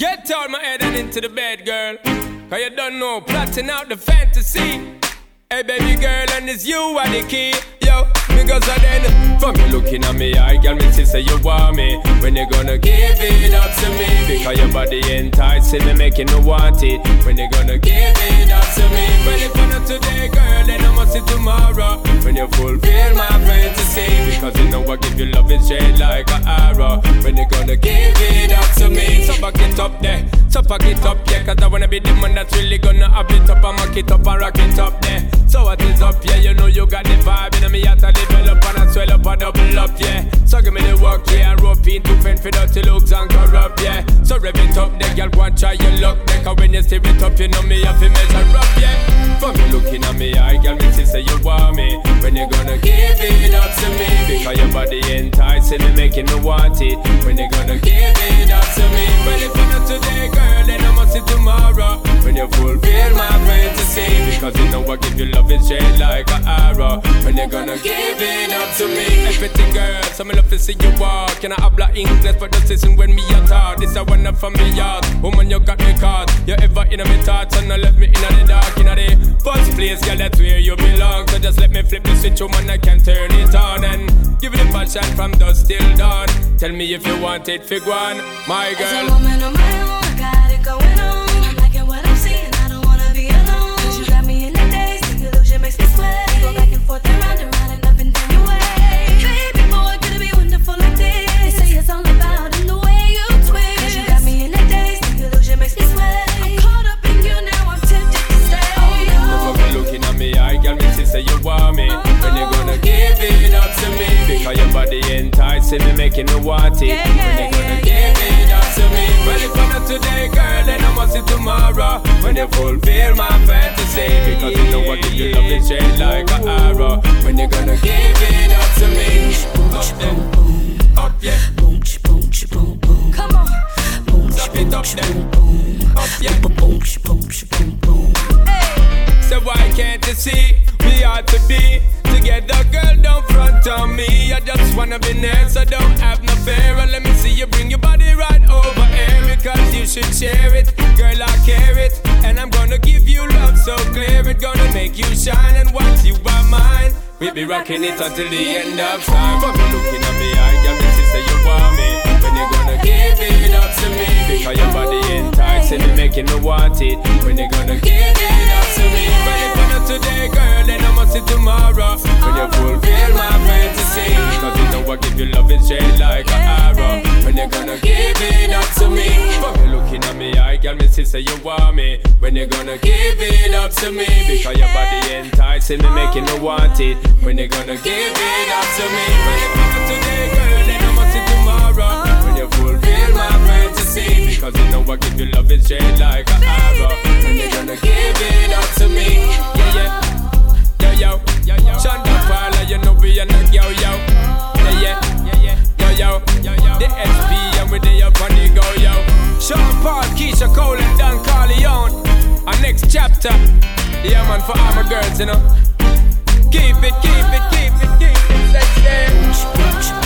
Get out my head and into the bed, girl. Cause you don't know, plotting out the fantasy. Hey baby girl, and it's you are the key. Yo, because I then from you looking at me, I can me say you want me. When you gonna give it up to me? Because your body enticing me, making me want it. When you gonna give it up to me? Well, if you're not today, girl, then I must see tomorrow. When you fulfill my fantasy. Because you know I give you love and shade like an arrow. When you gonna give it up to me? So back it up there, so pack it up, yeah. Cause I wanna be the man that's really gonna have it up and mock it up and rock it up there. So what is up, yeah, you know you got the vibe. And me out to develop and I swell up and double up, yeah. So give me the work, yeah, and rope in to fend for dirty looks and corrupt, yeah. So rev it up, there, girl, go and try your luck. Cause when you steer it up, you know me have to measure up, yeah. For me looking at me, I girl, me say you want me. When you gonna give it up to me? Because your body enticing me, making me want it. When you gonna give it up to me? Well, if you're not today, girl, then I must see tomorrow. When you fulfill my fantasy. Because you know I give you love and shade like an arrow. When you gonna give it up to me? Everything, girl, so me love to see you walk. Can I habla English for the season when me a talk? This a one up from me yard. Woman, you got me caught. You ever in my thoughts and I left me in the dark. In the first place, girl, that's where you belong. So just let me flip the switch, woman, I can turn it on. And give it a passion from dusk till dawn. Tell me if you want it, fig one, my girl. As a woman on my own, I got it going on. I'm liking what I'm seeing, I don't wanna be alone. Cause you got me in the days, the illusion makes me sweat. We go back and forth and round and up and down your way. Baby boy, could it be wonderful like this? They say it's all about in the way you twist. Cause you got me in the days, the illusion makes me sweat. I'm caught up in you now, I'm tempted to stay. Oh no. Never be looking at me, I got me to say you want me. When you gonna give it up to me? Because your body enticing me, making me want it. When you gonna give it up to me? Well, if I'm not today, girl, then I must see tomorrow. When you fulfill my fantasy. Because you know I give you love and shade like an arrow. When you gonna give it up to me? Up there, up yeah. Boom, boom, boom, boom. Come on. Boom, stop it up there, up yeah. Boom, boom, boom. So why can't you see we ought to be together, girl? Don't front on me. I just wanna be near, so don't have no fear. And let me see you bring your body right over here. Because you should share it, girl, I care it. And I'm gonna give you love so clear. It's gonna make you shine, and once you are mine, we'll be rocking it until the end of time. For me looking at me, I got me to say you want me. When you gonna give it up to me? Because your body enticing me, making me want it. When you gonna give it up to me? Well, if you're not today, girl, then I must see tomorrow. When you fulfill my fantasy. Because you know I give you love and shade like an arrow. When you gonna give it up to me? For me looking at me, I got me to say you want me. When you gonna give it up to me? Because your body enticing me, making me want it. When you gonna give it up to me? Well, if you're not today, girl, then I must see tomorrow. When you fulfill my fantasy. Because you know I give you love and shade like an arrow. When you gonna give it up to me? Yeah, yeah. Yo, yo, yo, Shonda Paula, you know we are not yo, yo. Yeah, yeah, yo, yo, the SP and we dey up on the go, yo. Sean Paul, Keisha Cole and Dan Carleone. Our next chapter, yeah man, for all my girls, you know. Keep it, let's